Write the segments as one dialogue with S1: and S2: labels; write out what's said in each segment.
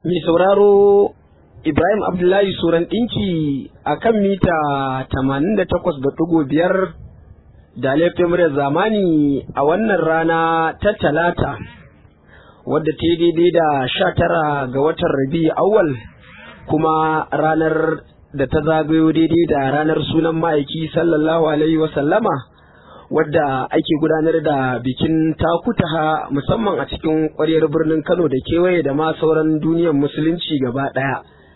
S1: Mai sauraro Ibrahim Abdullahi Suran ɗinki a kan mita 88.5 da laifin muryar zamani a wannan rana ta Talata, wadda ta yi daidai da 19 ga watan Rabi Awwal, kuma ranar da ta zagayo daidai da ranar sunan ma'aiki sallallahu alaihi wasallama, wadda ake gudanar da bikin takutaha musamman a cikin ƙwaryar birnin Kano da kewaye da ma sauran duniyar musulunci gaba ɗaya.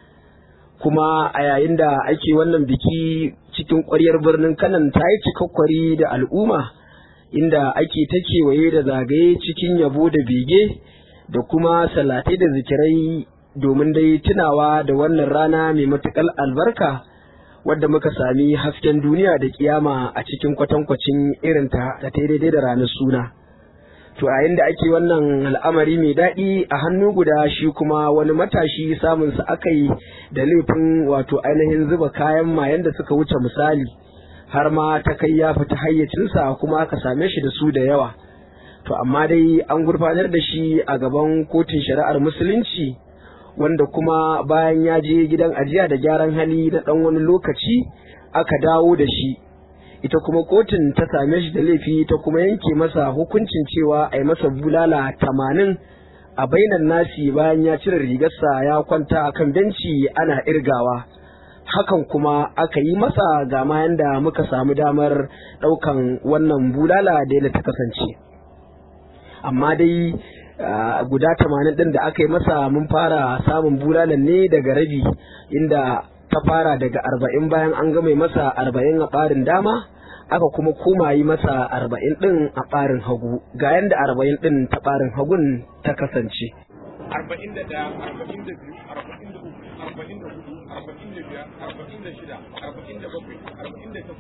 S1: Kuma a yayin da ake wannan biki cikin ƙwaryar birnin Kano ta yi cikakkwari da al'umma, inda ake ta kewaye da zagaye cikin yabo da bege da kuma salatai da zikirai domin dai tunawa da wannan rana mai matuƙar albarka, wadda muka sami hasken duniya da kiyama a cikin kwatankwacin irinta da ta daidai da ranar suna. To a da ake wannan al'amari mai daɗi, a hannu guda shi kuma wani matashi samunsa aka yi da laifin wato ainihin zuba kayan mayan da suka wuce misali, har ma ta kai ya fita hayyacinsa kuma aka same shi da su da yawa. To amma dai an gurfanar da shi a gaban kotun shari'ar musulunci, wanda kuma bayan ya je gidan ajiya da gyaran hali na ɗan wani lokaci aka dawo da shi. Ita kuma kotun ta same shi da laifi ta kuma yanke masa hukuncin cewa a yi masa bulala 80 a bainan nasi bayan ya cire rigarsa ya kwanta a kan benci ana irgawa. Hakan kuma aka yi masa ga ma yanda muka samu damar ɗaukan wannan bulala da yadda ta kasance. Amma dai guda 80 ɗin da aka yi masa mun fara samun bulalan ne daga rabi, inda ta fara daga 40 bayan an gama masa 40 a ɓarin dama, aka kuma koma yi masa 40 ɗin a ɓarin hagu. Ga yanda 40 ɗin ta ɓarin hagun ta kasance.
S2: 41, 42, 43, 44, 45, 46, 47, 48, 49,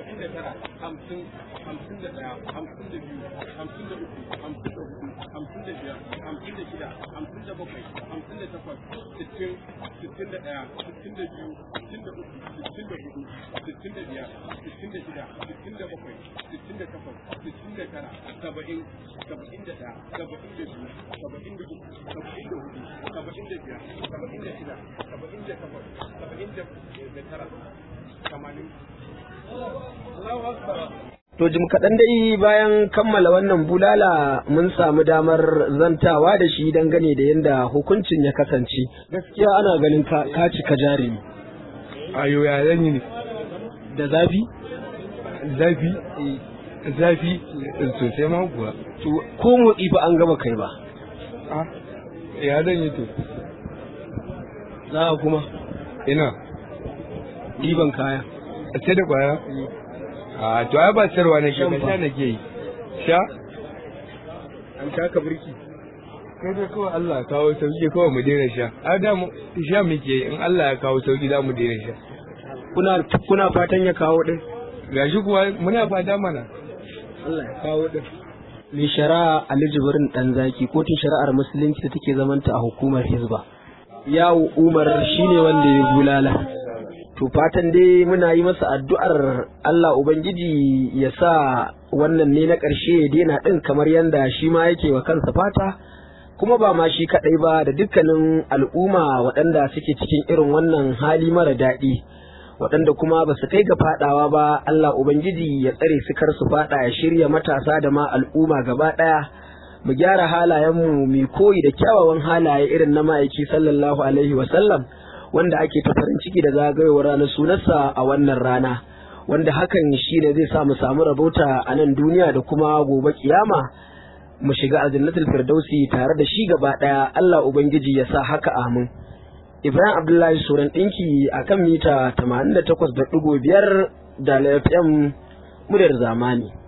S2: 50, 51, 52, 53,
S1: To jim kaɗan dai bayan kammala wannan bulala mun samu damar zantawa da shi dangane da yadda hukuncin ya kasance. Gaskiya ana ganin ka cika jarumi.
S3: Ayo ya zan yi ne?
S1: Da zafi?
S3: Zafi? Zafi sosai ma kuwa.
S1: To ko motsi ba an gaba kai ba.
S3: Ya zan yi to?
S1: Za a kuma?
S3: Ina.
S1: Ɗiban kaya.
S3: Sai da kwaya? To ai ba sarwa nake ba, sha nake yi. Sha?
S1: An taka birki.
S3: Kai dai kawai Allah kawo sauki kawai mu daina sha. A da mu sha muke yi, in Allah ya kawo sauki za mu daina sha.
S1: Kuna fatan ya kawo din?
S3: Gashi kuwa muna fata mana.
S1: Allah ya kawo din. Mai shari'a Ali Jibrin Ɗanzaki, kotun shari'ar musulunci da take zamanta a hukumar Hizba. Yawo Umar shine wanda ya bulala. To fatan dai muna yi masa addu'ar Allah Ubangiji ya sa wannan ne na ƙarshe ya daina ɗin, kamar yadda shi ma yake wa kansa fata, kuma ba ma shi kaɗai ba da dukkanin al'umma waɗanda suke cikin irin wannan hali mara daɗi, waɗanda kuma ba su kai ga faɗawa ba. Allah Ubangiji ya tsare su kar su faɗa, ya shirya matasa da ma al'umma gaba ɗaya. Mu gyara halayenmu, mu koyi da kyawawan halaye irin na ma'aiki sallallahu alaihi wasallam, wanda ake ta farin ciki da zagayowar ranar sunarsa a wannan rana, wanda hakan shi ne zai sa mu samu rabauta a nan duniya da kuma gobe kiyama mu shiga aljannatul firdausi tare da shi gaba daya. Allah Ubangiji ya sa haka, amin. Ibrahim Abdullahi Suran ɗinki a kan mita 88.5 da FM muryar zamani.